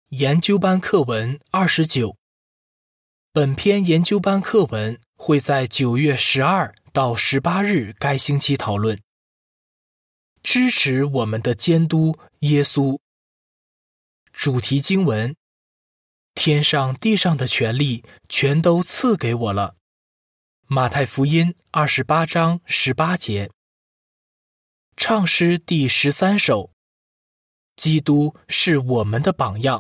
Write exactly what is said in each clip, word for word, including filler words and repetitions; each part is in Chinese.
研究班课文二十九。本篇研究班课文会在九月十二到十八日该星期讨论。支持我们的监督耶稣。主题经文：天上地上的权力全都赐给我了。马太福音二十八章十八节。唱诗第十三首：基督是我们的榜样。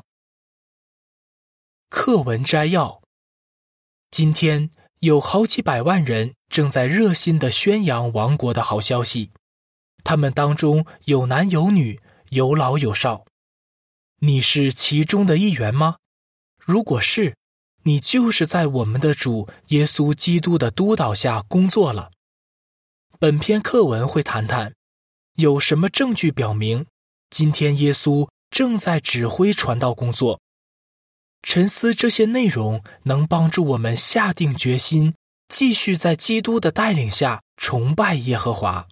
课文摘要：今天有好几百万人正在热心地宣扬王国的好消息，他们当中有男有女，有老有少。你是其中的一员吗？如果是，你就是在我们的主耶稣基督的督导下工作了。本篇课文会谈谈有什么证据表明今天耶稣正在指挥传道工作。沉思这些内容能帮助我们下定决心，继续在基督的带领下崇拜耶和华。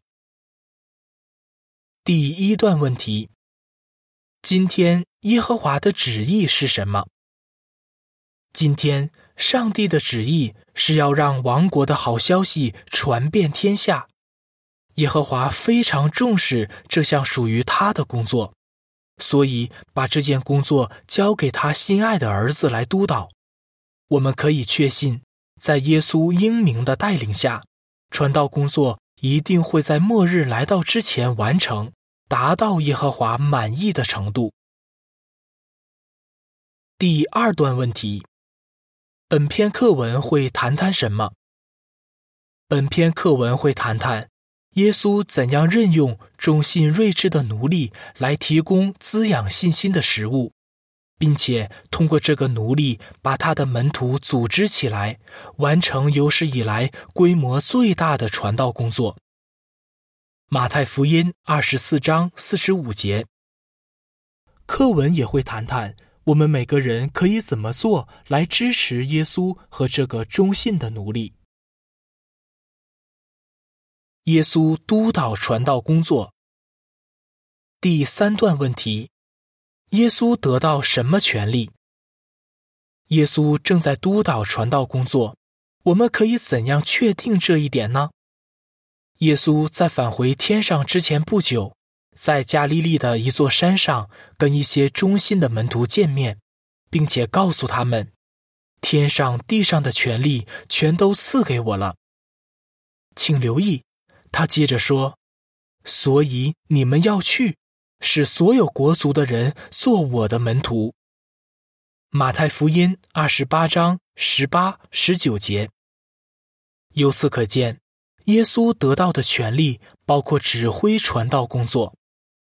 第一段问题：今天耶和华的旨意是什么？今天上帝的旨意是要让王国的好消息传遍天下。耶和华非常重视这项属于他的工作，所以把这件工作交给他心爱的儿子来督导。我们可以确信，在耶稣英明的带领下，传道工作一定会在末日来到之前完成，达到耶和华满意的程度。第二段问题：本篇课文会谈谈什么？本篇课文会谈谈耶稣怎样任用忠信睿智的奴隶来提供滋养信心的食物，并且通过这个奴隶把他的门徒组织起来，完成有史以来规模最大的传道工作。马太福音二十四章四十五节。课文也会谈谈我们每个人可以怎么做来支持耶稣和这个忠信的奴隶。耶稣督导传道工作。第三段问题：耶稣得到什么权利？耶稣正在督导传道工作，我们可以怎样确定这一点呢？耶稣在返回天上之前不久，在加利利的一座山上跟一些忠心的门徒见面，并且告诉他们，天上地上的权力全都赐给我了。请留意，他接着说，所以你们要去，使所有国族的人做我的门徒。马太福音二十八章十八、十九节。由此可见，耶稣得到的权利包括指挥传道工作。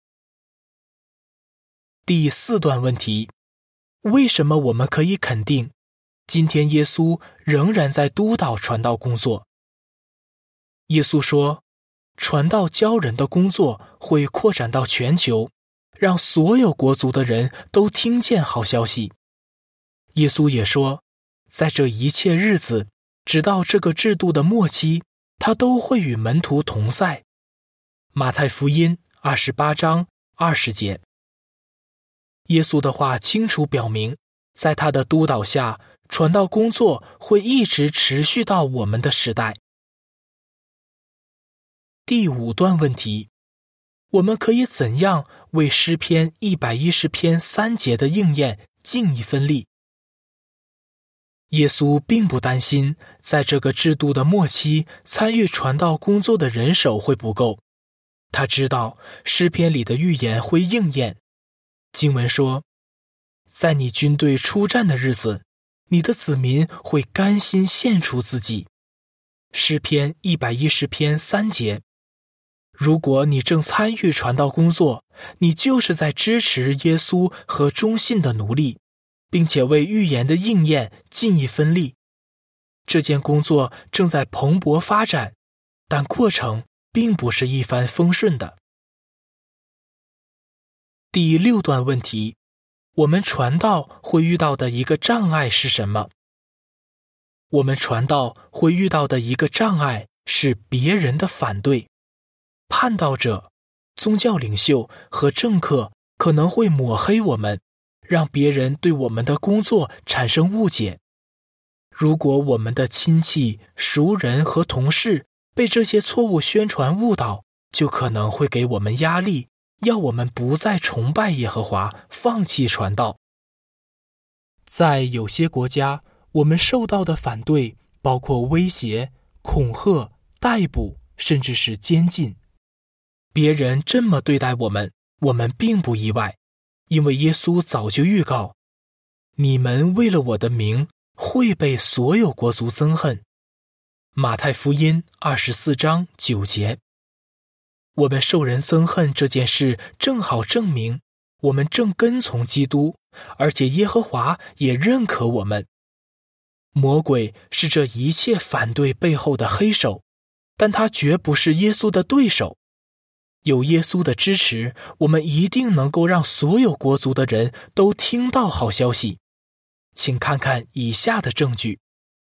第四段问题：为什么我们可以肯定，今天耶稣仍然在督导传道工作？耶稣说，传道教人的工作会扩展到全球，让所有国族的人都听见好消息。耶稣也说，在这一切日子，直到这个制度的末期，他都会与门徒同在。马太福音二十八章二十节。耶稣的话清楚表明，在他的督导下，传道工作会一直持续到我们的时代。第五段问题：我们可以怎样为诗篇一百一十篇三节的应验尽一份力？耶稣并不担心在这个制度的末期参与传道工作的人手会不够。他知道诗篇里的预言会应验。经文说，在你军队出战的日子，你的子民会甘心献出自己。诗篇一百一十篇三节。如果你正参与传道工作，你就是在支持耶稣和忠信的奴隶，并且为预言的应验尽一分力。这件工作正在蓬勃发展，但过程并不是一帆风顺的。第六段问题：我们传道会遇到的一个障碍是什么？我们传道会遇到的一个障碍是别人的反对。叛道者、宗教领袖和政客可能会抹黑我们， 让别人对我们的工作产生误解。如果我们的亲戚、熟人和同事被这些错误宣传误导，就可能会给我们压力，要我们不再崇拜耶和华，放弃传道。在有些国家，我们受到的反对包括威胁、恐吓、逮捕，甚至是监禁。别人这么对待我们，我们并不意外，因为耶稣早就预告，你们为了我的名会被所有国族憎恨。马太福音二十四章九节。我们受人憎恨这件事正好证明我们正跟从基督，而且耶和华也认可我们。魔鬼是这一切反对背后的黑手，但他绝不是耶稣的对手。有耶稣的支持，我们一定能够让所有国族的人都听到好消息。请看看以下的证据。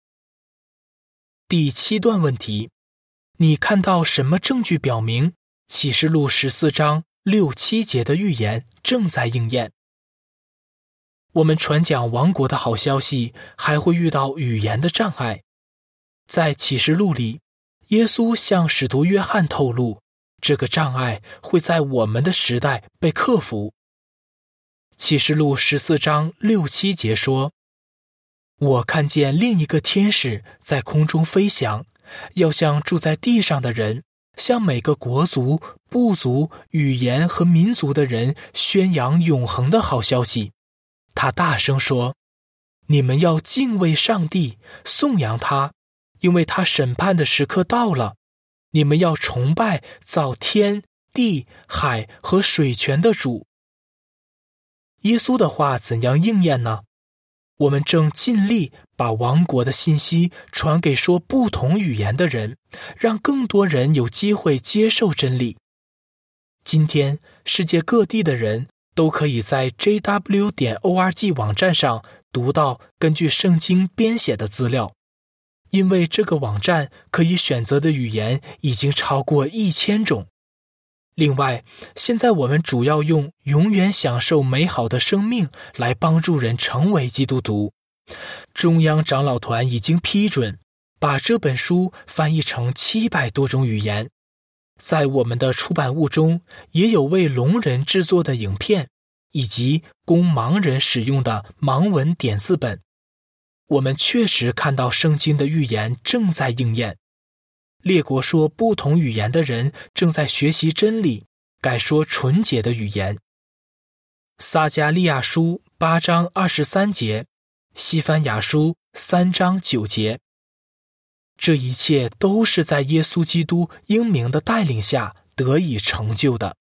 第七段问题，你看到什么证据表明启示录十四章六七节的预言正在应验？我们传讲王国的好消息，还会遇到语言的障碍。在启示录里，耶稣向使徒约翰透露，这个障碍会在我们的时代被克服。启示录十四章六七节说，我看见另一个天使在空中飞翔，要向住在地上的人，向每个国族、部族、语言和民族的人宣扬永恒的好消息。他大声说，你们要敬畏上帝，颂扬他，因为他审判的时刻到了。你们要崇拜造天地海和水泉的主。耶稣的话怎样应验呢？我们正尽力把王国的信息传给说不同语言的人，让更多人有机会接受真理。今天世界各地的人都可以在 J W 点 org 网站上读到根据圣经编写的资料，因为这个网站可以选择的语言已经超过一千种。另外，现在我们主要用永远享受美好的生命来帮助人成为基督徒。中央长老团已经批准把这本书翻译成七百多种语言。在我们的出版物中，也有为聋人制作的影片，以及供盲人使用的盲文点字本。我们确实看到圣经的预言正在应验。列国说不同语言的人正在学习真理，改说纯洁的语言。撒迦利亚书八章二十三节，西番雅书三章九节。这一切都是在耶稣基督英明的带领下得以成就的。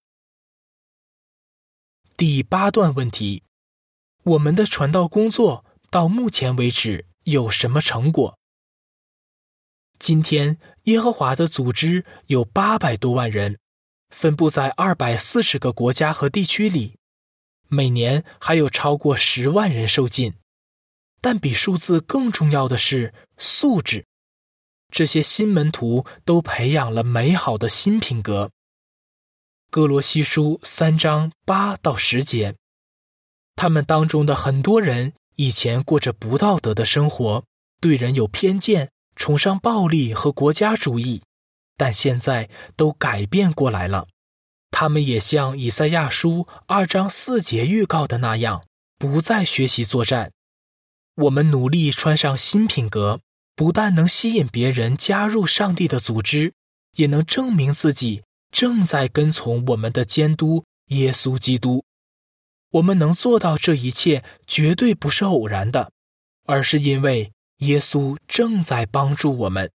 第八段问题，我们的传道工作到目前为止有什么成果？今天耶和华的组织有八百多万人，分布在二百四十个国家和地区里，每年还有超过十万人受浸。但比数字更重要的是素质。这些新门徒都培养了美好的新品格。哥罗西书三章八到十节，他们当中的很多人以前过着不道德的生活，对人有偏见，崇尚暴力和国家主义，但现在都改变过来了。他们也像以赛亚书二章四节预告的那样，不再学习作战。我们努力穿上新品格，不但能吸引别人加入上帝的组织，也能证明自己正在跟从我们的监督耶稣基督。我们能做到这一切绝对不是偶然的，而是因为耶稣正在帮助我们。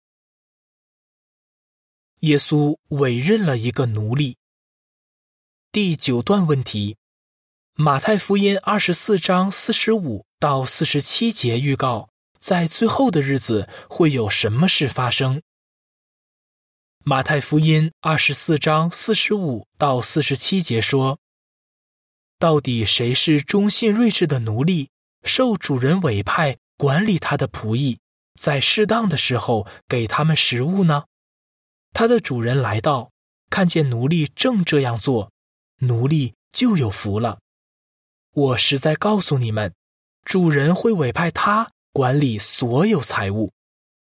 耶稣委任了一个奴隶。第九段问题，马太福音二十四章四十五到四十七节预告，在最后的日子会有什么事发生？马太福音二十四章四十五到四十七节说，到底谁是忠信睿智的奴隶，受主人委派管理他的仆役，在适当的时候给他们食物呢？他的主人来到，看见奴隶正这样做，奴隶就有福了。 我实在告诉你们，主人会委派他管理所有财物。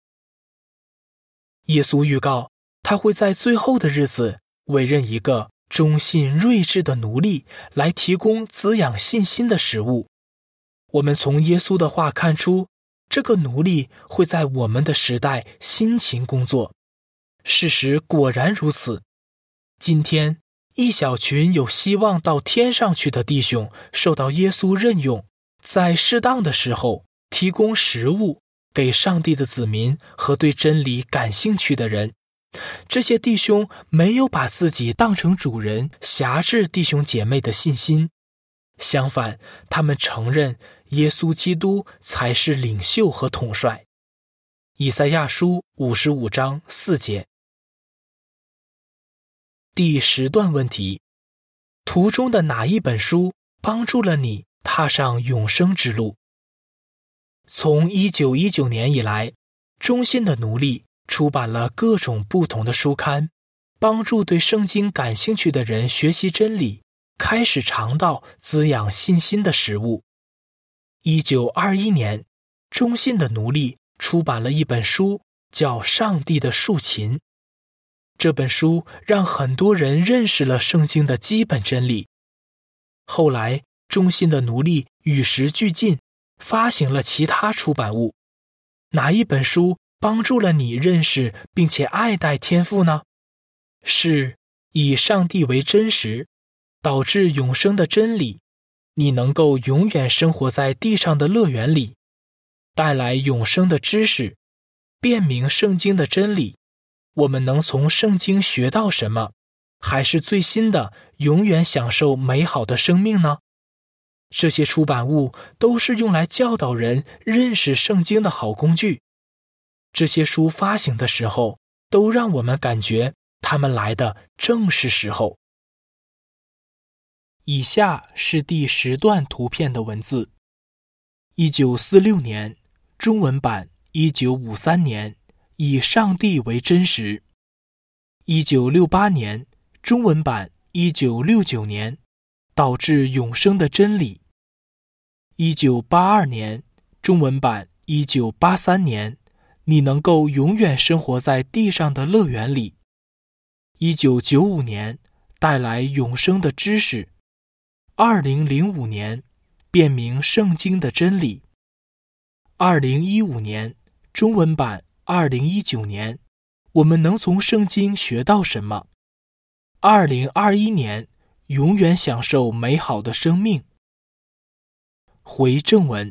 耶稣预告，他会在最后的日子委任一个忠信睿智的奴隶来提供滋养信心的食物。我们从耶稣的话看出，这个奴隶会在我们的时代辛勤工作。事实果然如此。今天，一小群有希望到天上去的弟兄受到耶稣任用，在适当的时候提供食物给上帝的子民和对真理感兴趣的人。这些弟兄没有把自己当成主人，辖制弟兄姐妹的信心。相反，他们承认耶稣基督才是领袖和统帅。以赛亚书五十五章四节。第十段问题：图中的哪一本书帮助了你踏上永生之路？从一九一九年以来，忠信的奴隶出版了各种不同的书刊，帮助对圣经感兴趣的人学习真理，开始尝到滋养信心的食物。一九二一年，忠信的奴隶出版了一本书，叫《上帝的竖琴》。这本书让很多人认识了圣经的基本真理。后来，忠信的奴隶与时俱进，发行了其他出版物。哪一本书帮助了你认识并且爱戴天父呢？是以上帝为真实，导致永生的真理，你能够永远生活在地上的乐园里，带来永生的知识，辨明圣经的真理。我们能从圣经学到什么？还是最新的永远享受美好的生命呢？这些出版物都是用来教导人认识圣经的好工具。这些书发行的时候，都让我们感觉他们来的正是时候。以下是第十段图片的文字。一九四六年，中文版一九五三年，以上帝为真实。一九六八年，中文版一九六九年，导致永生的真理。一九八二年，中文版一九八三年，你能够永远生活在地上的乐园里。一九九五年，带来永生的知识。二零零五年，辨明圣经的真理。二零一五年，中文版二零一九年，我们能从圣经学到什么？二零二一年，永远享受美好的生命。回正文。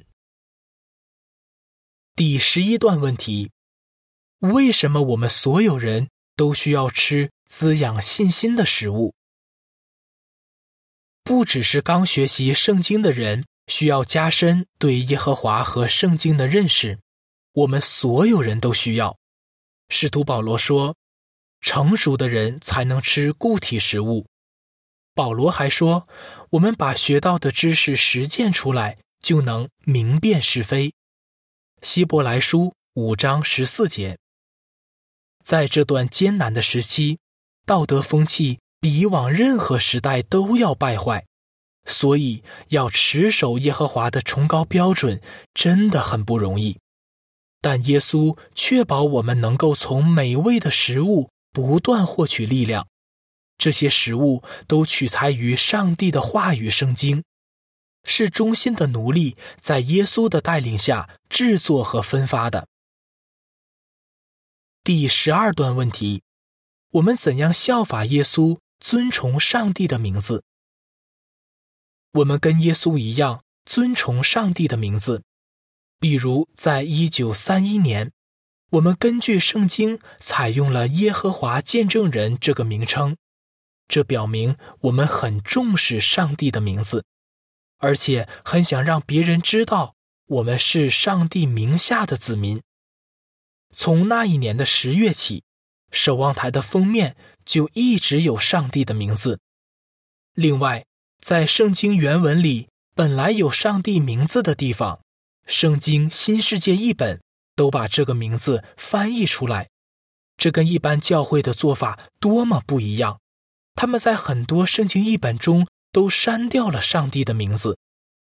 第十一段问题：为什么我们所有人都需要吃滋养信心的食物？不只是刚学习圣经的人需要加深对耶和华和圣经的认识，我们所有人都需要。使徒保罗说，成熟的人才能吃固体食物。保罗还说，我们把学到的知识实践出来，就能明辨是非。希伯来书五章十四节。在这段艰难的时期，道德风气比以往任何时代都要败坏，所以要持守耶和华的崇高标准真的很不容易。但耶稣确保我们能够从美味的食物不断获取力量，这些食物都取材于上帝的话语圣经，是忠心的奴隶在耶稣的带领下制作和分发的。第十二段问题：我们怎样效法耶稣，尊崇上帝的名字？我们跟耶稣一样尊崇上帝的名字。比如在一九三一年，我们根据圣经采用了耶和华见证人这个名称，这表明我们很重视上帝的名字，而且很想让别人知道我们是上帝名下的子民。从那一年的十月起，守望台的封面就一直有上帝的名字。另外，在圣经原文里本来有上帝名字的地方，圣经新世界译本都把这个名字翻译出来。这跟一般教会的做法多么不一样，他们在很多圣经译本中都删掉了上帝的名字，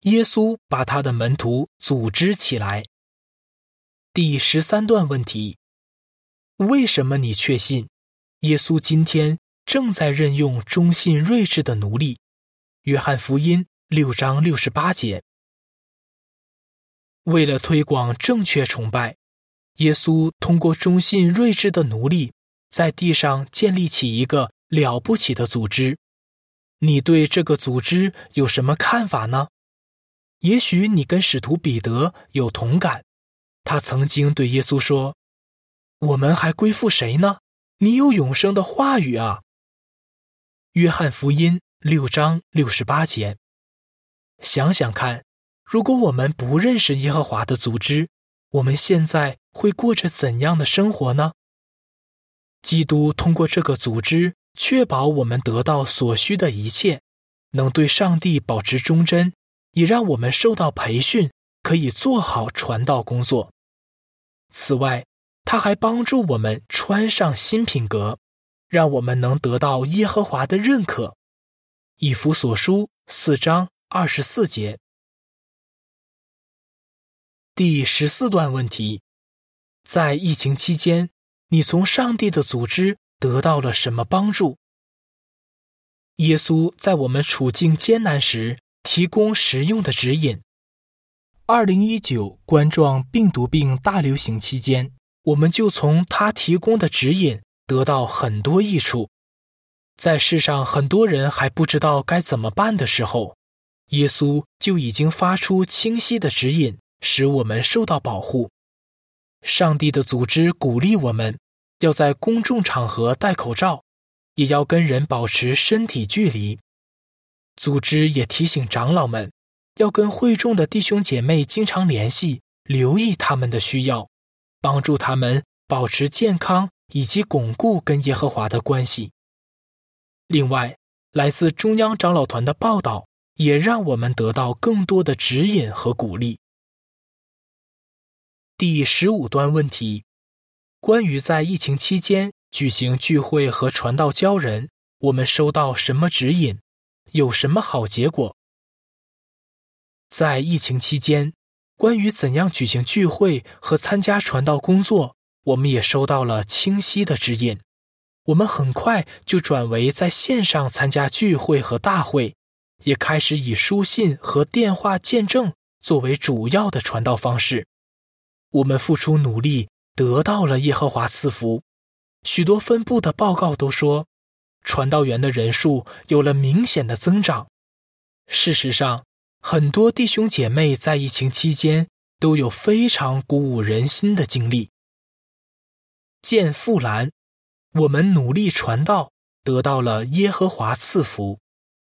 耶稣把他的门徒组织起来。第十三段问题：为什么你确信耶稣今天正在任用忠信睿智的奴隶？约翰福音六章六十八节。为了推广正确崇拜，耶稣通过忠信睿智的奴隶，在地上建立起一个了不起的组织。你对这个组织有什么看法呢？也许你跟使徒彼得有同感，他曾经对耶稣说：我们还归附谁呢？你有永生的话语啊。约翰福音六章六十八节。想想看，如果我们不认识耶和华的组织，我们现在会过着怎样的生活呢？基督通过这个组织确保我们得到所需的一切，能对上帝保持忠贞，也让我们受到培训，可以做好传道工作。此外，他还帮助我们穿上新品格，让我们能得到耶和华的认可。以弗所书四章二十四节。第十四段问题：在疫情期间，你从上帝的组织得到了什么帮助？耶稣在我们处境艰难时提供实用的指引。二零一九冠状病毒病大流行期间，我们就从他提供的指引得到很多益处。在世上很多人还不知道该怎么办的时候，耶稣就已经发出清晰的指引，使我们受到保护。上帝的组织鼓励我们要在公众场合戴口罩，也要跟人保持身体距离。组织也提醒长老们要跟会众的弟兄姐妹经常联系，留意他们的需要，帮助他们保持健康以及巩固跟耶和华的关系。另外，来自中央长老团的报道也让我们得到更多的指引和鼓励。第十五段问题：关于在疫情期间举行聚会和传道教人，我们收到什么指引？有什么好结果？在疫情期间，关于怎样举行聚会和参加传道工作，我们也收到了清晰的指引。我们很快就转为在线上参加聚会和大会，也开始以书信和电话见证作为主要的传道方式。我们付出努力，得到了耶和华赐福。许多分部的报告都说，传道员的人数有了明显的增长。事实上，很多弟兄姐妹在疫情期间都有非常鼓舞人心的经历。见富兰，我们努力传道，得到了耶和华赐福。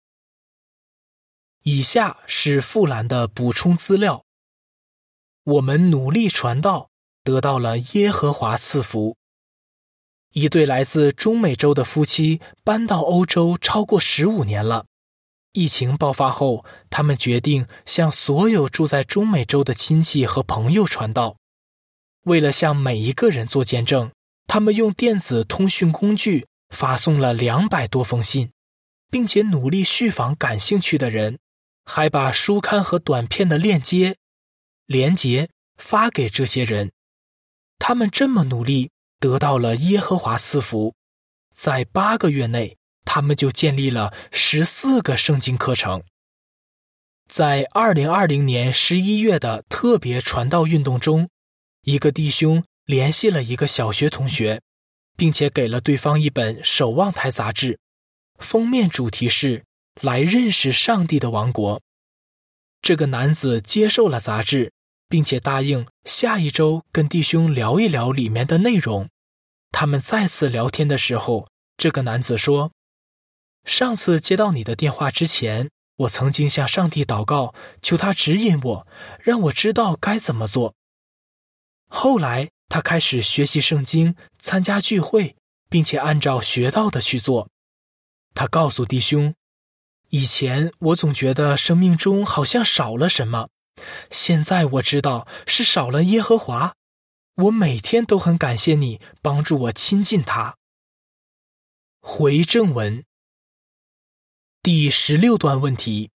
以下是富兰的补充资料：我们努力传道，得到了耶和华赐福。一对来自中美洲的夫妻搬到欧洲超过十五年了。疫情爆发后，他们决定向所有住在中美洲的亲戚和朋友传道。为了向每一个人做见证，他们用电子通讯工具发送了两百多封信，并且努力续访感兴趣的人，还把书刊和短片的链接、连结发给这些人。他们这么努力，得到了耶和华赐福。在八个月内，他们就建立了十四个圣经课程。在二零二零年十一月的特别传道运动中，一个弟兄联系了一个小学同学，并且给了对方一本守望台杂志，封面主题是来认识上帝的王国。这个男子接受了杂志，并且答应下一周跟弟兄聊一聊里面的内容。他们再次聊天的时候，这个男子说，上次接到你的电话之前，我曾经向上帝祷告，求他指引我，让我知道该怎么做。后来他开始学习圣经，参加聚会，并且按照学到的去做。他告诉弟兄，以前我总觉得生命中好像少了什么，现在我知道是少了耶和华。我每天都很感谢你帮助我亲近他。回正文第十六段问题：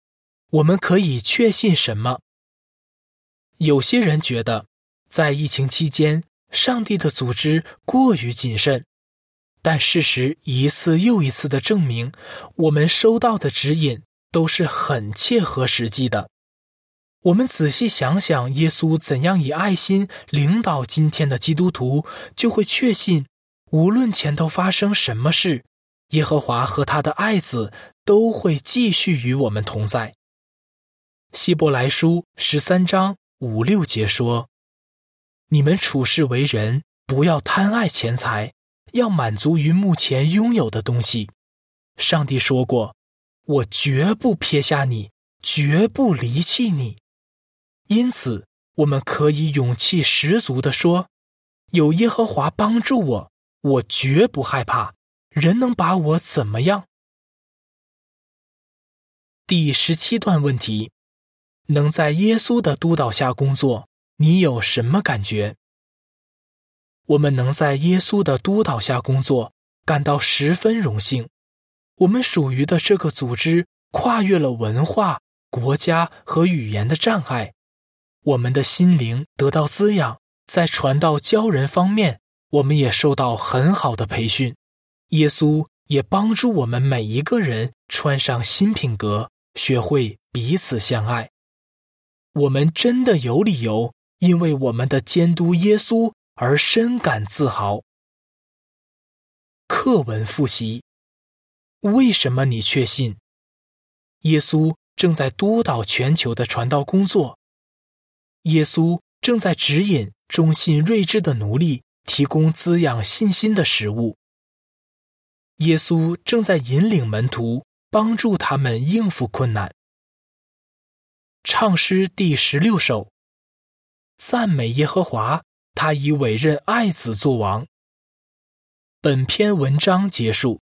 我们可以确信什么？有些人觉得，在疫情期间，上帝的组织过于谨慎，但事实一次又一次地证明，我们收到的指引都是很切合实际的。我们仔细想想耶稣怎样以爱心领导今天的基督徒，就会确信，无论前头发生什么事，耶和华和他的爱子都会继续与我们同在。希伯来书十三章五六节说：你们处事为人，不要贪爱钱财，要满足于目前拥有的东西。上帝说过，我绝不撇下你，绝不离弃你。因此，我们可以勇气十足地说，有耶和华帮助我，我绝不害怕，人能把我怎么样？第十七段问题：能在耶稣的督导下工作，你有什么感觉？我们能在耶稣的督导下工作，感到十分荣幸。我们属于的这个组织跨越了文化、国家和语言的障碍，我们的心灵得到滋养，在传道教人方面，我们也受到很好的培训。耶稣也帮助我们每一个人穿上新品格，学会彼此相爱。我们真的有理由因为我们的监督耶稣而深感自豪。课文复习：为什么你确信？耶稣正在督导全球的传道工作。耶稣正在指引忠心睿智的奴隶，提供滋养信心的食物。耶稣正在引领门徒，帮助他们应付困难。唱诗第十六首：赞美耶和华，他以委任爱子作王。本篇文章结束。